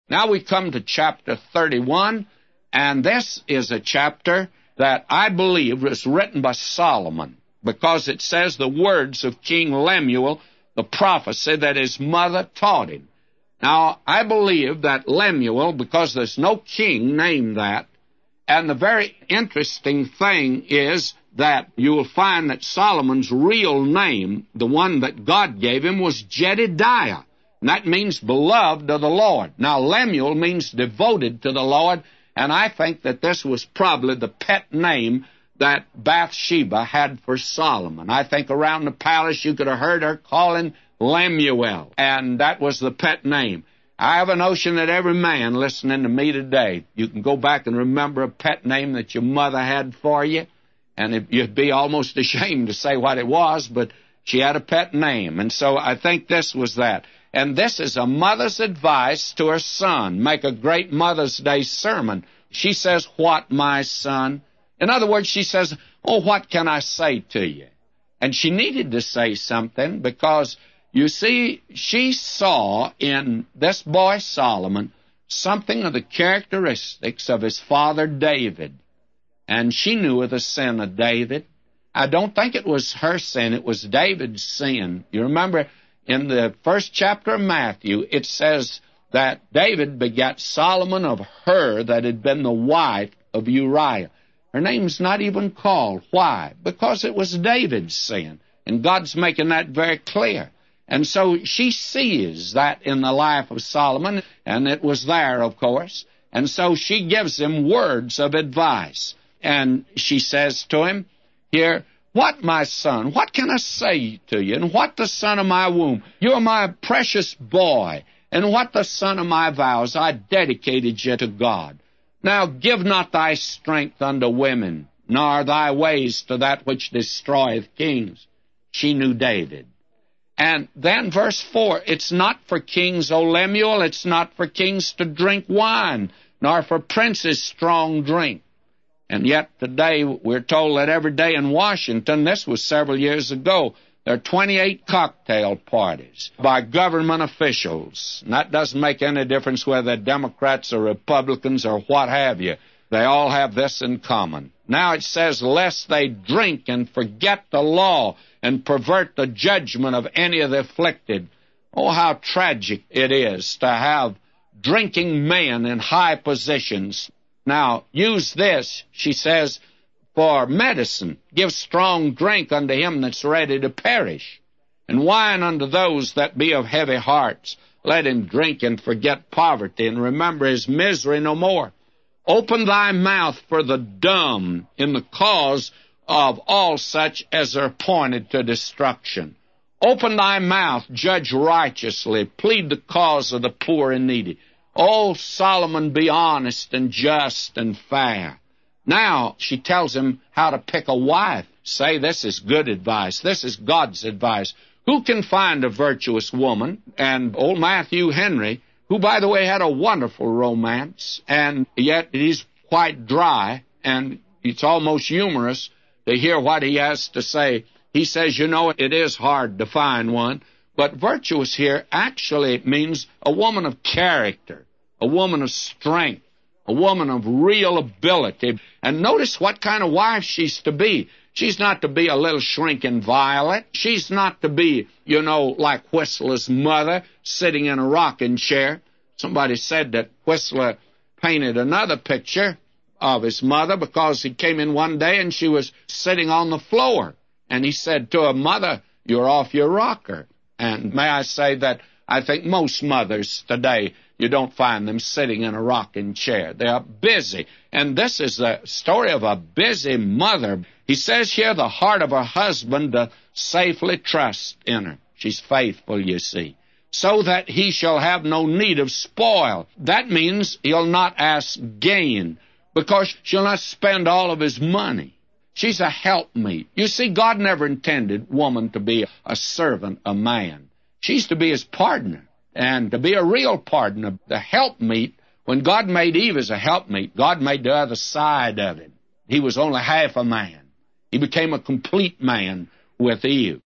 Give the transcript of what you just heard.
Now we come to chapter 31, and this is a chapter that I believe was written by Solomon, because it says the words of King Lemuel, the prophecy that his mother taught him. Now, I believe that Lemuel, because there's no king named that, and the very interesting thing is that you will find that Solomon's real name, the one that God gave him, was Jedidiah. And that means beloved of the Lord. Now, Lemuel means devoted to the Lord, and I think that this was probably the pet name that Bathsheba had for Solomon. I think around the palace you could have heard her calling Lemuel, and that was the pet name. I have a notion that every man listening to me today, you can go back and remember a pet name that your mother had for you, and you'd be almost ashamed to say what it was, but she had a pet name. And so I think this was that. And this is a mother's advice to her son. Make a great Mother's Day sermon. She says, "What, my son?" In other words, she says, "Oh, what can I say to you?" And she needed to say something because, you see, she saw in this boy Solomon something of the characteristics of his father David. And she knew of the sin of David. I don't think it was her sin, it was David's sin. You remember in the first chapter of Matthew, it says that David begat Solomon of her that had been the wife of Uriah. Her name's not even called. Why? Because it was David's sin. And God's making that very clear. And so she sees that in the life of Solomon, and it was there, of course. And so she gives him words of advice. And she says to him here, "What, my son, what can I say to you? And what the son of my womb? You are my precious boy. And what the son of my vows? I dedicated you to God. Now give not thy strength unto women, nor thy ways to that which destroyeth kings." She knew David. And then verse 4, "It's not for kings, O Lemuel, it's not for kings to drink wine, nor for princes strong drink." And yet today we're told that every day in Washington, this was several years ago, there are 28 cocktail parties by government officials. And that doesn't make any difference whether they're Democrats or Republicans or what have you. They all have this in common. Now it says, "Lest they drink and forget the law and pervert the judgment of any of the afflicted." Oh, how tragic it is to have drinking men in high positions. Now, use this, she says, for medicine. Give strong drink unto him that's ready to perish, and wine unto those that be of heavy hearts. Let him drink and forget poverty, and remember his misery no more. Open thy mouth for the dumb in the cause of all such as are appointed to destruction. Open thy mouth, judge righteously, plead the cause of the poor and needy. Oh, Solomon, be honest and just and fair. Now she tells him how to pick a wife. Say, this is good advice. This is God's advice. Who can find a virtuous woman? And old Matthew Henry, who, by the way, had a wonderful romance, and yet he's quite dry, and it's almost humorous to hear what he has to say. He says, you know, it is hard to find one, but virtuous here actually means a woman of character, a woman of strength, a woman of real ability. And notice what kind of wife she's to be. She's not to be a little shrinking violet. She's not to be, you know, like Whistler's mother, sitting in a rocking chair. Somebody said that Whistler painted another picture of his mother because he came in one day and she was sitting on the floor. And he said to her, "Mother, you're off your rocker." And may I say that I think most mothers today, you don't find them sitting in a rocking chair. They are busy. And this is the story of a busy mother. He says here the heart of her husband to safely trust in her. She's faithful, you see. So that he shall have no need of spoil. That means he'll not ask gain, because she'll not spend all of his money. She's a helpmeet. You see, God never intended woman to be a servant, a man. She's to be his partner, and to be a real partner, the helpmeet. When God made Eve as a helpmeet, God made the other side of him. He was only half a man. He became a complete man with Eve.